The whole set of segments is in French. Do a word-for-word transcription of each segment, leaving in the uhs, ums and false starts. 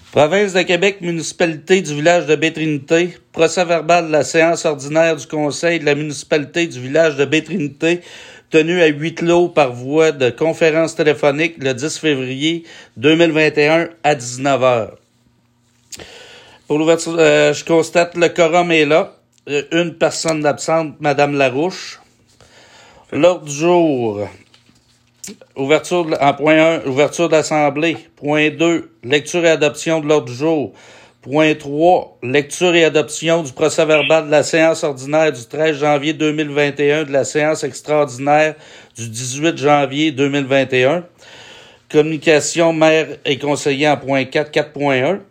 Province de Québec, municipalité du village de Baie-Trinité, procès verbal de la séance ordinaire du conseil de la municipalité du village de Baie-Trinité, tenue à huis clos par voie de conférence téléphonique le dix février deux mille vingt et un à dix-neuf heures. Pour l'ouverture, euh, je constate le quorum est là. Une personne absente, Madame Larouche. L'ordre du jour. Ouverture de, en point un, ouverture de l'Assemblée. Point deux, lecture et adoption de l'ordre du jour. Point trois, lecture et adoption du procès-verbal de la séance ordinaire du treize janvier deux mille vingt et un, de la séance extraordinaire du dix-huit janvier deux mille vingt et un. Communication maire et conseiller en point quatre, quatre point un.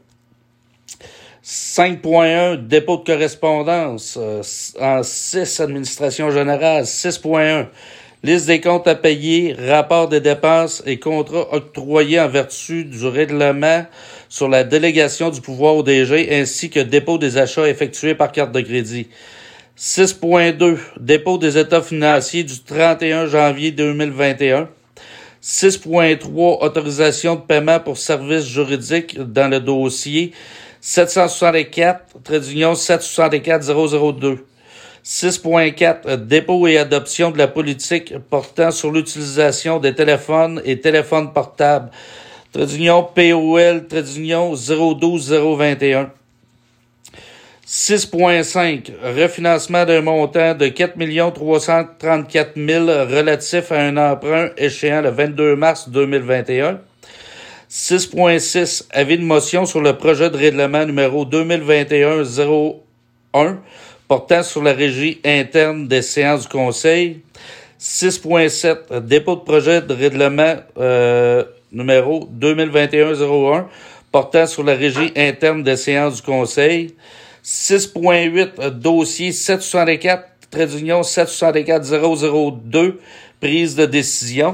cinq point un, dépôt de correspondance. Euh, en six, administration générale. six point un. Liste des comptes à payer, rapport des dépenses et contrats octroyés en vertu du règlement sur la délégation du pouvoir au D G ainsi que dépôt des achats effectués par carte de crédit. six point deux. Dépôt des états financiers du trente et un janvier deux mille vingt et un. six point trois. Autorisation de paiement pour services juridiques dans le dossier sept cent soixante-quatre, trait d'union sept cent soixante-quatre zéro zéro deux. six point quatre. Dépôt et adoption de la politique portant sur l'utilisation des téléphones et téléphones portables. Trait d'union P O L, trait d'union zéro douze zéro vingt et un. six point cinq. Refinancement d'un montant de quatre millions trois cent trente-quatre mille relatif à un emprunt échéant le vingt-deux mars deux mille vingt et un. six point six. Avis de motion sur le projet de règlement numéro deux mille vingt et un zéro un portant sur la régie interne des séances du Conseil. six point sept. Dépôt de projet de règlement euh, numéro deux mille vingt et un zéro un portant sur la régie interne des séances du Conseil. six point huit. Dossier sept cent soixante-quatre, trait d'union sept cent soixante-quatre zéro zéro deux, prise de décision.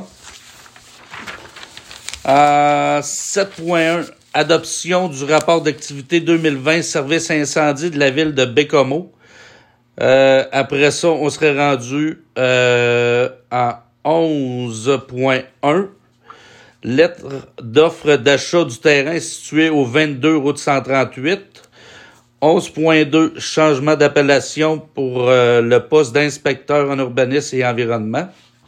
Euh, sept point un. Adoption du rapport d'activité deux mille vingt, service incendie de la ville de Bécomo. Euh, après ça, on serait rendu euh, à onze point un. Lettre d'offre d'achat du terrain situé au vingt-deux route cent trente-huit. onze point deux. Changement d'appellation pour euh, le poste d'inspecteur en urbanisme et environnement.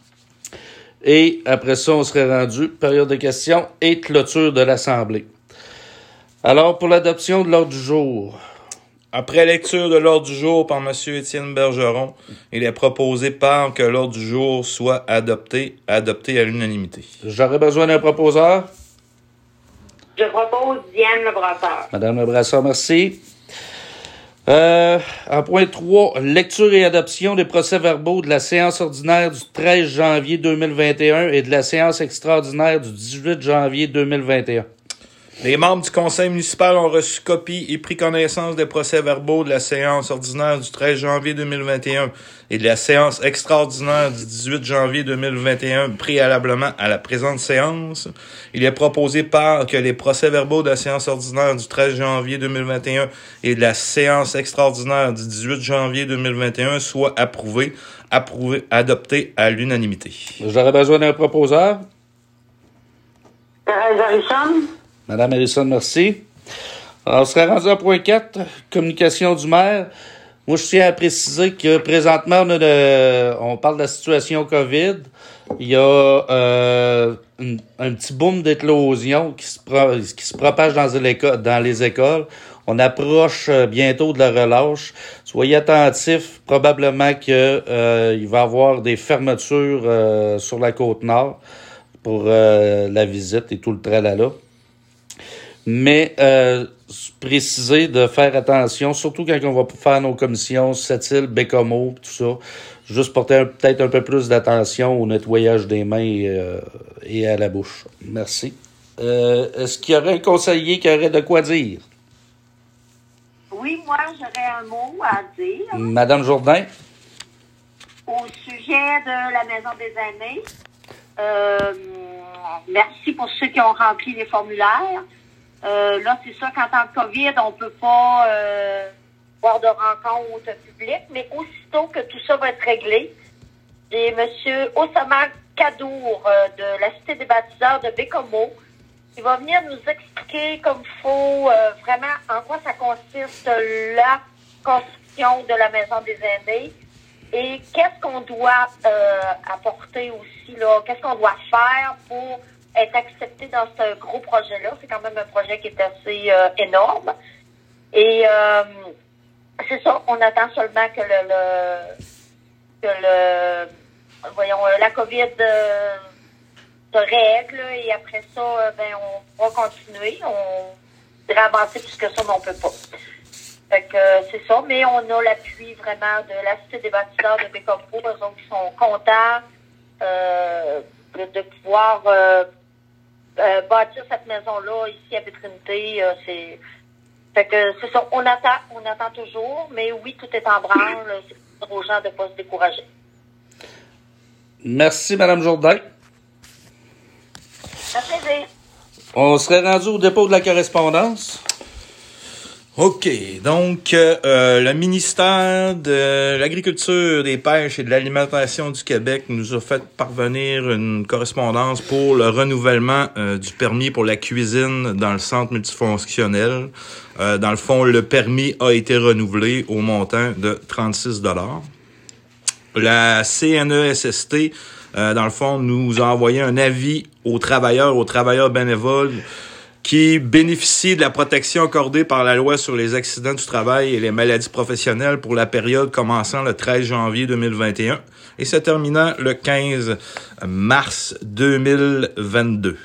Et après ça, on serait rendu période de questions et clôture de l'Assemblée. Alors, pour l'adoption de l'ordre du jour. Après lecture de l'ordre du jour par M. Étienne Bergeron, il est proposé par que l'ordre du jour soit adopté, adopté à l'unanimité. J'aurais besoin d'un proposeur. Je propose Diane Lebrasseur. Madame Lebrasseur, merci. Euh, en point trois, lecture et adoption des procès-verbaux de la séance ordinaire du treize janvier deux mille vingt et un et de la séance extraordinaire du dix-huit janvier deux mille vingt et un. Les membres du conseil municipal ont reçu copie et pris connaissance des procès-verbaux de la séance ordinaire du treize janvier deux mille vingt et un et de la séance extraordinaire du dix-huit janvier deux mille vingt et un préalablement à la présente séance. Il est proposé par que les procès-verbaux de la séance ordinaire du treize janvier deux mille vingt et un et de la séance extraordinaire du dix-huit janvier deux mille vingt et un soient approuvés, approuvés, adoptés à l'unanimité. J'aurais besoin d'un proposeur. Thérèse Harrison. Madame Harrison, merci. Alors, on serait rendu à point quatre, communication du maire. Moi, je tiens à préciser que présentement, on, a de, on parle de la situation COVID. Il y a euh, une, un petit boom d'éclosion qui se, pro, qui se propage dans les, dans les écoles. On approche bientôt de la relâche. Soyez attentifs. Probablement qu'il euh, va y avoir des fermetures euh, sur la Côte-Nord pour euh, la visite et tout le tralala. Mais euh, préciser de faire attention, surtout quand on va faire nos commissions, Sept-Îles, Bécomo, tout ça, juste porter un, peut-être un peu plus d'attention au nettoyage des mains et, euh, et à la bouche. Merci. Euh, est-ce qu'il y aurait un conseiller qui aurait de quoi dire? Oui, moi, j'aurais un mot à dire. Madame Jourdain? Au sujet de la Maison des aînés, euh, merci pour ceux qui ont rempli les formulaires. Euh, là, c'est sûr qu'en temps de COVID, on peut pas euh, avoir de rencontres publiques, mais aussitôt que tout ça va être réglé, j'ai M. Osama Kadour euh, de la Cité des bâtisseurs de Bécomo Il va venir nous expliquer comme il faut euh, vraiment en quoi ça consiste la construction de la Maison des aînés et qu'est-ce qu'on doit euh, apporter aussi, là, qu'est-ce qu'on doit faire pour être accepté dans ce gros projet-là. C'est quand même un projet qui est assez euh, énorme. Et euh, c'est ça, on attend seulement que le, le que le voyons la COVID euh, se règle et après ça, euh, ben on va continuer. On devrait avancer plus que ça, mais on peut pas. Fait que euh, c'est ça, mais on a l'appui vraiment de la Cité des bâtisseurs de Bécomo, eux autres qui sont contents euh, de, de pouvoir euh, euh, bâtir cette maison-là ici à Pétrinité. Euh, c'est fait que c'est ça, on attend, on attend toujours, mais oui, tout est en branle. C'est pour dire aux gens de ne pas se décourager. Merci, Mme Jourdain. Un plaisir. On serait rendu au dépôt de la correspondance. OK. Donc, euh, le ministère de l'Agriculture, des Pêches et de l'Alimentation du Québec nous a fait parvenir une correspondance pour le renouvellement euh, du permis pour la cuisine dans le centre multifonctionnel. Euh, dans le fond, le permis a été renouvelé au montant de trente-six dollars. La C N E S S T, euh, dans le fond, nous a envoyé un avis aux travailleurs, aux travailleurs bénévoles qui bénéficient de la protection accordée par la loi sur les accidents du travail et les maladies professionnelles pour la période commençant le treize janvier deux mille vingt et un et se terminant le quinze mars deux mille vingt-deux.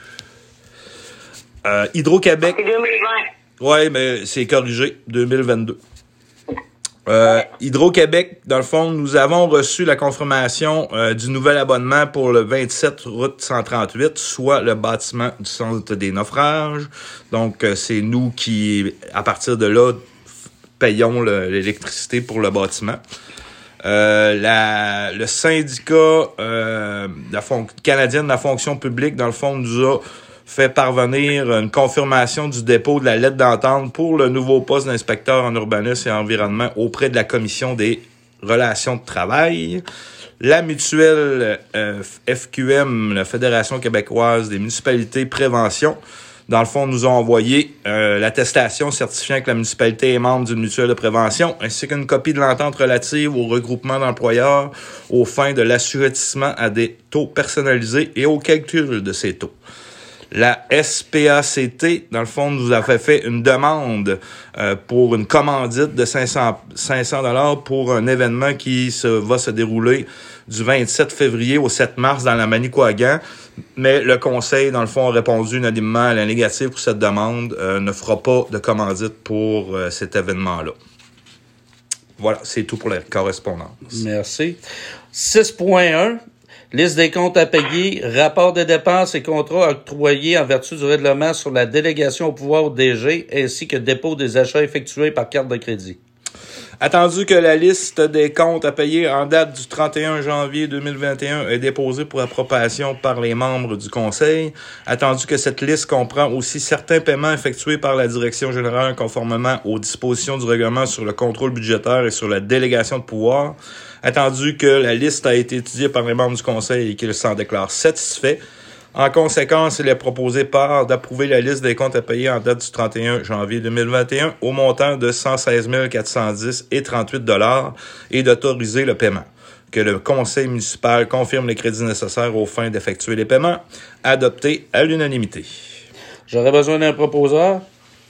Euh, Hydro-Québec... C'est deux mille vingt. Ouais, mais c'est corrigé, deux mille vingt-deux. Euh, Hydro-Québec, dans le fond, nous avons reçu la confirmation euh, du nouvel abonnement pour le vingt-sept route cent trente-huit, soit le bâtiment du centre des naufrages. Donc, euh, c'est nous qui, à partir de là, payons le, l'électricité pour le bâtiment. Euh, la, le syndicat euh, de la fon- canadien de la fonction publique, dans le fond, nous a fait parvenir une confirmation du dépôt de la lettre d'entente pour le nouveau poste d'inspecteur en urbanisme et environnement auprès de la Commission des relations de travail. La mutuelle euh, F Q M, la Fédération québécoise des municipalités prévention, dans le fond, nous a envoyé euh, l'attestation certifiant que la municipalité est membre d'une mutuelle de prévention, ainsi qu'une copie de l'entente relative au regroupement d'employeurs aux fins de l'assujettissement à des taux personnalisés et au calcul de ces taux. La S P A C T, dans le fond, nous avait fait une demande euh, pour une commandite de cinq cents dollars pour un événement qui se, va se dérouler du vingt-sept février au sept mars dans la Manicouagan. Mais le conseil, dans le fond, a répondu unanimement à la négative pour cette demande, euh, ne fera pas de commandite pour euh, cet événement-là. Voilà, c'est tout pour la correspondance. Merci. six point un. Liste des comptes à payer, rapport des dépenses et contrats octroyés en vertu du règlement sur la délégation au pouvoir au D G ainsi que dépôt des achats effectués par carte de crédit. Attendu que la liste des comptes à payer en date du trente et un janvier deux mille vingt et un est déposée pour approbation par les membres du Conseil, attendu que cette liste comprend aussi certains paiements effectués par la Direction générale conformément aux dispositions du règlement sur le contrôle budgétaire et sur la délégation de pouvoir, attendu que la liste a été étudiée par les membres du Conseil et qu'ils s'en déclarent satisfaits. En conséquence, il est proposé par d'approuver la liste des comptes à payer en date du trente et un janvier deux mille vingt et un au montant de cent seize mille quatre cent dix et trente-huit dollars et d'autoriser le paiement. Que le Conseil municipal confirme les crédits nécessaires aux fins d'effectuer les paiements, adoptés à l'unanimité. J'aurais besoin d'un proposeur.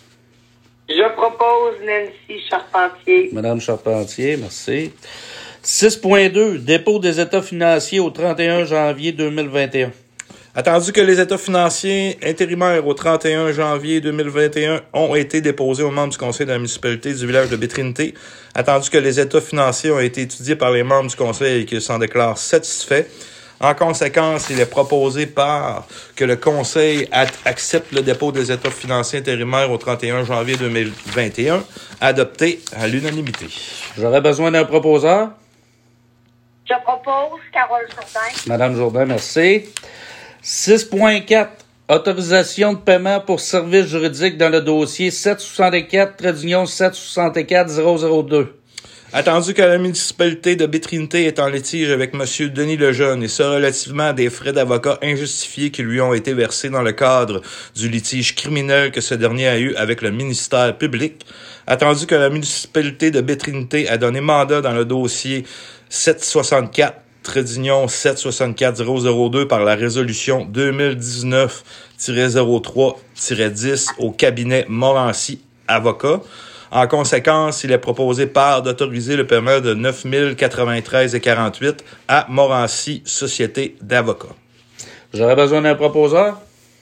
Je propose Nancy Charpentier. Madame Charpentier, merci. six point deux. Dépôt des états financiers au trente et un janvier deux mille vingt et un. Attendu que les états financiers intérimaires au trente et un janvier deux mille vingt et un ont été déposés aux membres du conseil de la municipalité du village de Bétrinité, attendu que les états financiers ont été étudiés par les membres du conseil et qu'ils s'en déclarent satisfaits, en conséquence, il est proposé par que le conseil accepte le dépôt des états financiers intérimaires au trente et un janvier deux mille vingt et un, adopté à l'unanimité. J'aurais besoin d'un proposeur. Je propose Carole Jourdain. Madame Jourdain, merci. six point quatre. Autorisation de paiement pour services juridiques dans le dossier sept cent soixante-quatre, trait d'union sept cent soixante-quatre zéro zéro deux. Attendu que la municipalité de Baie-Trinité est en litige avec M. Denis Lejeune et ce relativement à des frais d'avocat injustifiés qui lui ont été versés dans le cadre du litige criminel que ce dernier a eu avec le ministère public. Attendu que la municipalité de Baie-Trinité a donné mandat dans le dossier sept cent soixante-quatre trait d'union sept cent soixante-quatre zéro zéro deux par la résolution deux mille dix-neuf zéro trois dix au cabinet Morancy Avocat. En conséquence, il est proposé par d'autoriser le paiement de neuf mille quatre-vingt-treize virgule quarante-huit à Morancy Société d'avocats. J'aurais besoin d'un proposeur.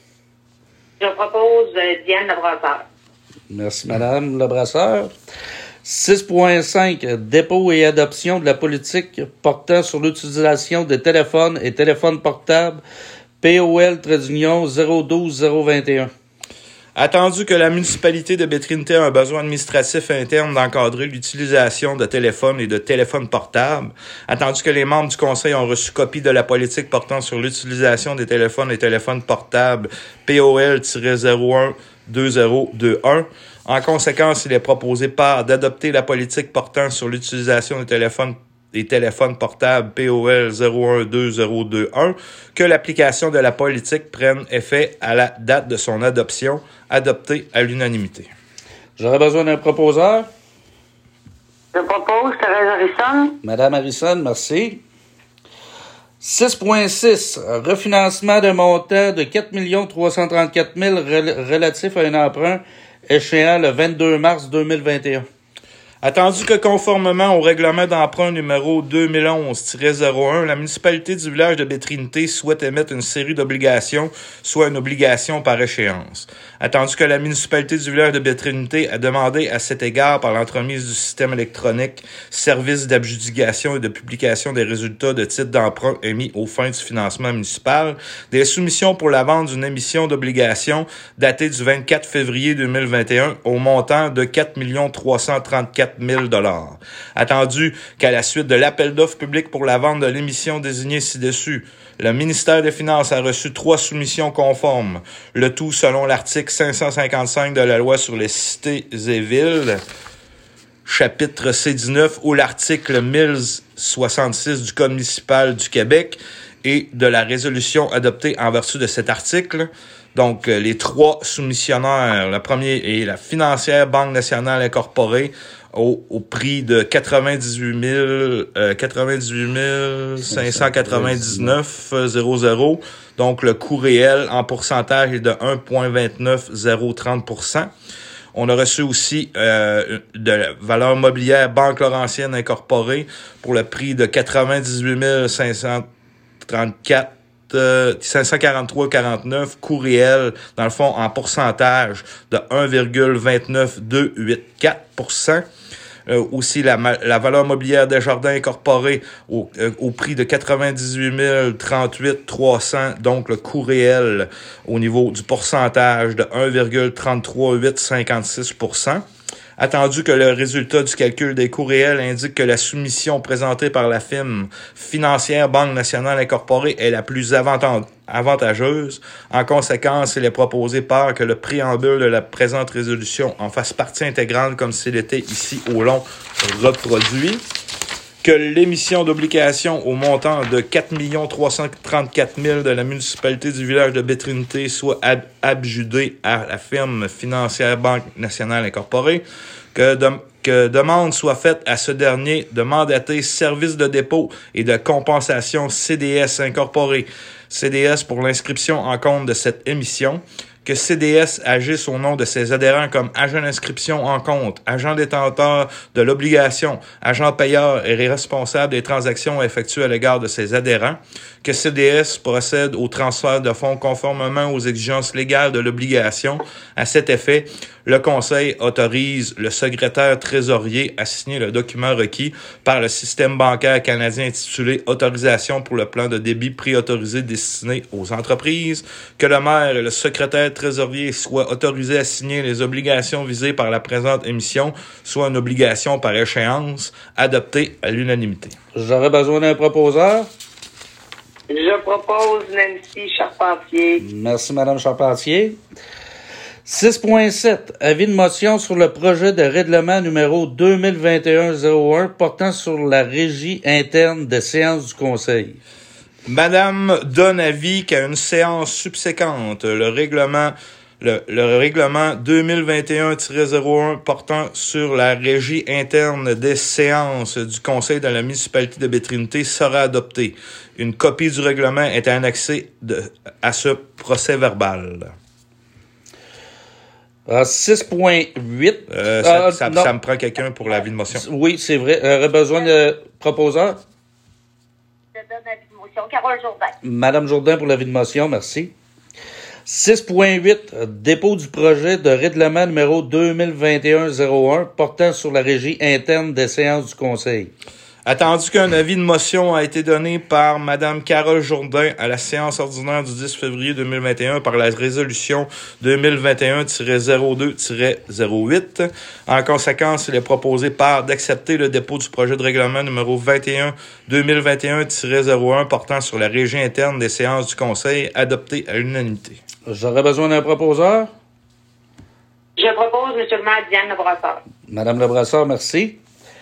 Je propose euh, Diane Lebrasseur. Merci, Madame Lebrasseur. six point cinq Dépôt et adoption de la politique portant sur l'utilisation des téléphones et téléphones portables P O L trait d'union zéro douze zéro vingt et un. Attendu que la municipalité de Baie-Trinité a un besoin administratif interne d'encadrer l'utilisation de téléphones et de téléphones portables, attendu que les membres du conseil ont reçu copie de la politique portant sur l'utilisation des téléphones et téléphones portables P O L zéro un deux zéro deux un, en conséquence, il est proposé par d'adopter la politique portant sur l'utilisation des téléphones des téléphones portables P O L zéro un deux zéro deux un, que l'application de la politique prenne effet à la date de son adoption, adoptée à l'unanimité. J'aurais besoin d'un proposeur. Je propose Thérèse Harrison. Madame Harrison, merci. six point six Refinancement d'un montant de quatre millions trois cent trente-quatre mille rel- relatif à un emprunt échéant le vingt-deux mars deux mille vingt et un. Attendu que conformément au règlement d'emprunt numéro deux mille onze zéro un, la municipalité du village de Baie-Trinité souhaite émettre une série d'obligations, soit une obligation par échéance. Attendu que la municipalité du village de Baie-Trinité a demandé à cet égard par l'entremise du système électronique service d'adjudication et de publication des résultats de titres d'emprunt émis aux fins du financement municipal, des soumissions pour la vente d'une émission d'obligations datée du vingt-quatre février deux mille vingt et un au montant de quatre millions trois cent trente-quatre mille dollars. Attendu qu'à la suite de l'appel d'offres public pour la vente de l'émission désignée ci-dessus, le ministère des Finances a reçu trois soumissions conformes, le tout selon l'article cinq cent cinquante-cinq de la loi sur les cités et villes, chapitre C dix-neuf, ou l'article mille soixante-six du Code municipal du Québec et de la résolution adoptée en vertu de cet article. Donc, les trois soumissionnaires, le premier est la financière Banque nationale incorporée, Au, au prix de quatre-vingt-dix-huit mille cinq cent quatre-vingt-dix-neuf virgule zéro zéro. Donc, le coût réel en pourcentage est de un virgule vingt-neuf zéro trente pour cent. On a reçu aussi euh, de la valeur mobilière Banque Laurentienne incorporée pour le prix de quatre-vingt-dix-huit mille cinq cent trente-quatre Euh, cinq cent quarante-trois virgule quarante-neuf, coût réel, dans le fond, en pourcentage de un virgule vingt-neuf deux huit quatre pour cent. Euh, aussi, la, la valeur mobilière Desjardins incorporée au, euh, au prix de quatre-vingt-dix-huit mille trente-huit virgule trois cents, donc le coût réel au niveau du pourcentage de un virgule trente-trois huit cinquante-six pour cent. Attendu que le résultat du calcul des coûts réels indique que la soumission présentée par la firme financière Banque nationale incorporée est la plus avantageuse. En conséquence, il est proposé par que le préambule de la présente résolution en fasse partie intégrante comme s'il était ici au long reproduit. Que l'émission d'obligations au montant de quatre millions trois cent trente-quatre mille de la municipalité du village de Baie-Trinité soit ab- adjudée à la firme financière Banque nationale incorporée, que, de, que demande soit faite à ce dernier de mandater Service de dépôt et de compensation C D S incorporé, C D S pour l'inscription en compte de cette émission, que C D S agisse au nom de ses adhérents comme agent d'inscription en compte, agent détenteur de l'obligation, agent payeur et responsable des transactions effectuées à l'égard de ses adhérents, que C D S procède au transfert de fonds conformément aux exigences légales de l'obligation. À cet effet, le Conseil autorise le secrétaire trésorier à signer le document requis par le système bancaire canadien intitulé « Autorisation pour le plan de débit préautorisé destiné aux entreprises », que le maire et le secrétaire trésorier soient autorisés à signer les obligations visées par la présente émission, soit une obligation par échéance, adoptée à l'unanimité. J'aurais besoin d'un proposeur. Je propose Nancy Charpentier. Merci, Madame Charpentier. six point sept. Avis de motion sur le projet de règlement numéro deux mille vingt et un zéro un portant sur la régie interne des séances du Conseil. Madame donne avis qu'à une séance subséquente, le règlement le, le règlement deux mille vingt et un zéro un portant sur la régie interne des séances du Conseil de la municipalité de Baie-Trinité sera adopté. Une copie du règlement est annexée de, à ce procès-verbal. Euh, six point huit. Euh, ça, euh, ça, ça me prend quelqu'un pour l'avis de motion. Oui, c'est vrai. J'aurais besoin de proposeur. Je donne l'avis de motion. Carole Jourdain. Madame Jourdain pour l'avis de motion, merci. six point huit. Dépôt du projet de règlement numéro deux mille vingt et un zéro un portant sur la régie interne des séances du Conseil. Attendu qu'un avis de motion a été donné par Madame Carole Jourdain à la séance ordinaire du dix février deux mille vingt et un par la résolution deux mille vingt et un zéro deux zéro huit. En conséquence, il est proposé par d'accepter le dépôt du projet de règlement numéro vingt et un deux mille vingt et un zéro un portant sur la régie interne des séances du Conseil, adopté à l'unanimité. J'aurais besoin d'un proposeur. Je propose, M. le maire, Diane Lebrasseur. Madame Lebrasseur, merci.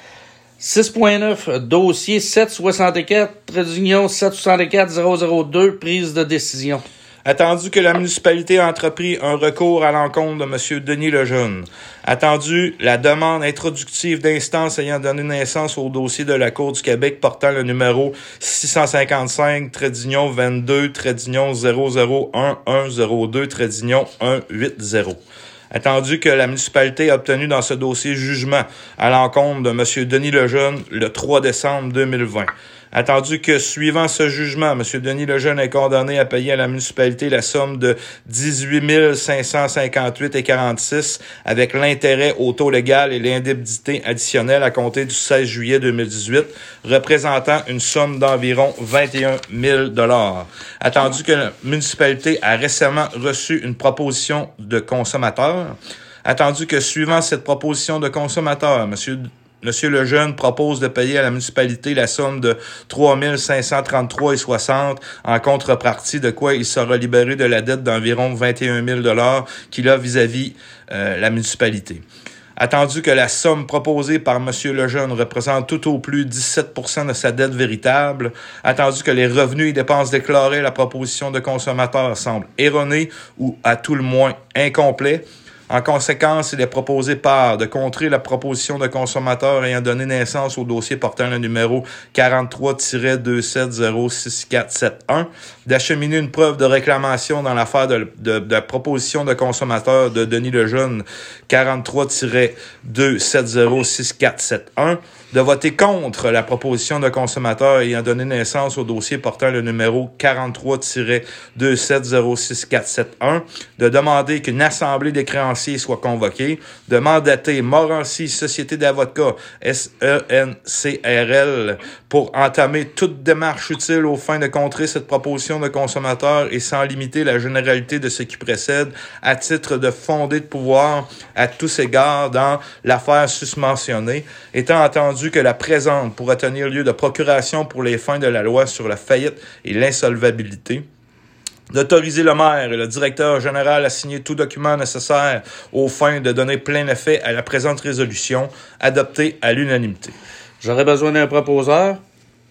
six point neuf. Dossier sept cent soixante-quatre, trait d'union sept cent soixante-quatre zéro zéro deux, prise de décision. Attendu que la municipalité a entrepris un recours à l'encontre de M. Denis Lejeune. Attendu la demande introductive d'instance ayant donné naissance au dossier de la Cour du Québec portant le numéro six cent cinquante-cinq, trait d'union vingt-deux, trait d'union zéro zéro un un zéro deux, trait d'union un huit zéro. Attendu que la municipalité a obtenu dans ce dossier jugement à l'encontre de M. Denis Lejeune le trois décembre deux mille vingt. Attendu que, suivant ce jugement, M. Denis Lejeune est condamné à payer à la municipalité la somme de dix-huit mille cinq cent cinquante-huit virgule quarante-six avec l'intérêt au taux légal et l'indemnité additionnelle à compter du seize juillet deux mille dix-huit, représentant une somme d'environ vingt et un mille dollars. Attendu que la municipalité a récemment reçu une proposition de consommateur. Attendu que, suivant cette proposition de consommateur, M. Monsieur Lejeune propose de payer à la municipalité la somme de trois mille cinq cent trente-trois virgule soixante en contrepartie de quoi il sera libéré de la dette d'environ vingt et un mille dollars qu'il a vis-à-vis euh, la municipalité. Attendu que la somme proposée par M. Lejeune représente tout au plus dix-sept pour cent de sa dette véritable, attendu que les revenus et dépenses déclarés à la proposition de consommateur semblent erronés ou à tout le moins incomplets. En conséquence, il est proposé par de contrer la proposition de consommateur ayant donné naissance au dossier portant le numéro quarante-trois deux sept zéro six quatre sept un, d'acheminer une preuve de réclamation dans l'affaire de, de, de proposition de consommateur de Denis Lejeune quarante-trois deux sept zéro six quatre sept un, de voter contre la proposition de consommateur ayant donné naissance au dossier portant le numéro quarante-trois deux sept zéro six quatre sept un, de demander qu'une assemblée des créanciers soit convoquée, de mandater Morancy Société d'avocats S E N C R L pour entamer toute démarche utile aux fins de contrer cette proposition de consommateur et sans limiter la généralité de ce qui précède à titre de fondé de pouvoir à tous égards dans l'affaire susmentionnée, étant entendu que la présente pourra tenir lieu de procuration pour les fins de la loi sur la faillite et l'insolvabilité, d'autoriser le maire et le directeur général à signer tout document nécessaire aux fins de donner plein effet à la présente résolution, adoptée à l'unanimité. J'aurais besoin d'un proposeur.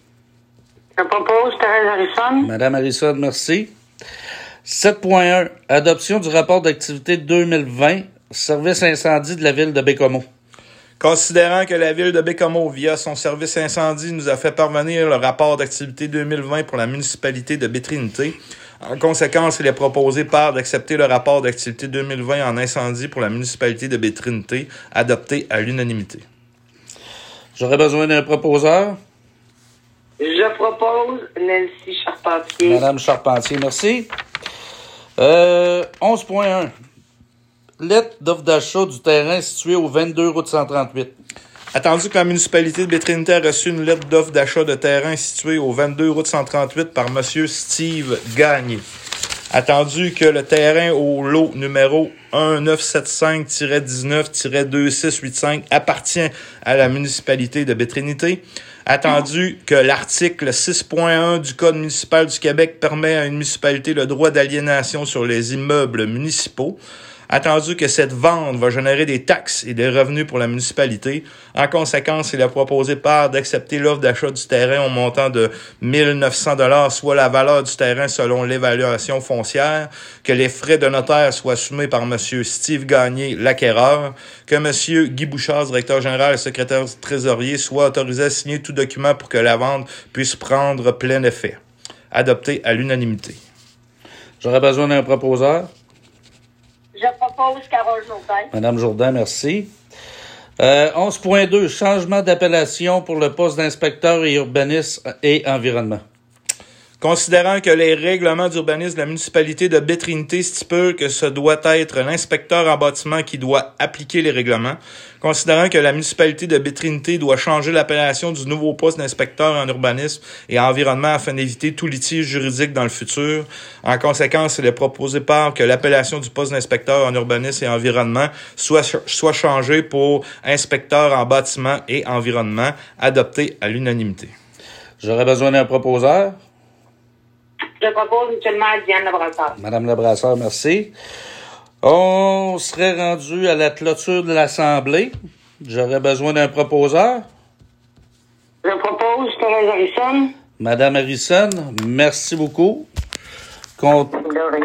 Je propose Thérèse Harrison. Madame Harrison, merci. sept point un. Adoption du rapport d'activité deux mille vingt, service incendie de la ville de Bécomo. Considérant que la ville de Bécomo, via son service incendie, nous a fait parvenir le rapport d'activité deux mille vingt pour la municipalité de Baie-Trinité, en conséquence, il est proposé par d'accepter le rapport d'activité deux mille vingt en incendie pour la municipalité de Baie-Trinité, adopté à l'unanimité. J'aurais besoin d'un proposeur. Je propose Nancy Charpentier. Madame Charpentier, merci. Euh, onze point un. Lettre d'offre d'achat du terrain situé au vingt-deux route cent trente-huit. Attendu que la municipalité de Baie-Trinité a reçu une lettre d'offre d'achat de terrain situé au vingt-deux route cent trente-huit par M. Steve Gagné. Attendu que le terrain au lot numéro un neuf sept cinq dix-neuf deux six huit cinq appartient à la municipalité de Baie-Trinité. Attendu que l'article six point un du Code municipal du Québec permet à une municipalité le droit d'aliénation sur les immeubles municipaux. Attendu que cette vente va générer des taxes et des revenus pour la municipalité, en conséquence, il est proposé par d'accepter l'offre d'achat du terrain au montant de mille neuf cents dollars, soit la valeur du terrain selon l'évaluation foncière, que les frais de notaire soient assumés par M. Steve Gagné, l'acquéreur, que M. Guy Bouchard, directeur général et secrétaire trésorier, soit autorisé à signer tout document pour que la vente puisse prendre plein effet. Adopté à l'unanimité. J'aurais besoin d'un proposeur. Je propose Carole Jourdain. Madame Jourdain, merci. Euh, onze point deux, changement d'appellation pour le poste d'inspecteur et urbanisme et environnement. Considérant que les règlements d'urbanisme de la municipalité de Baie-Trinité stipulent que ce doit être l'inspecteur en bâtiment qui doit appliquer les règlements, considérant que la municipalité de Baie-Trinité doit changer l'appellation du nouveau poste d'inspecteur en urbanisme et environnement afin d'éviter tout litige juridique dans le futur, en conséquence, il est proposé par que l'appellation du poste d'inspecteur en urbanisme et environnement soit, soit changée pour inspecteur en bâtiment et environnement, adopté à l'unanimité. J'aurais besoin d'un proposeur. Je propose M. le maire Diane Labrasseur. Madame Labrasseur, merci. On serait rendu à la clôture de l'Assemblée. J'aurais besoin d'un proposeur. Je propose Thérèse Harrison. Madame Harrison, merci beaucoup. Compte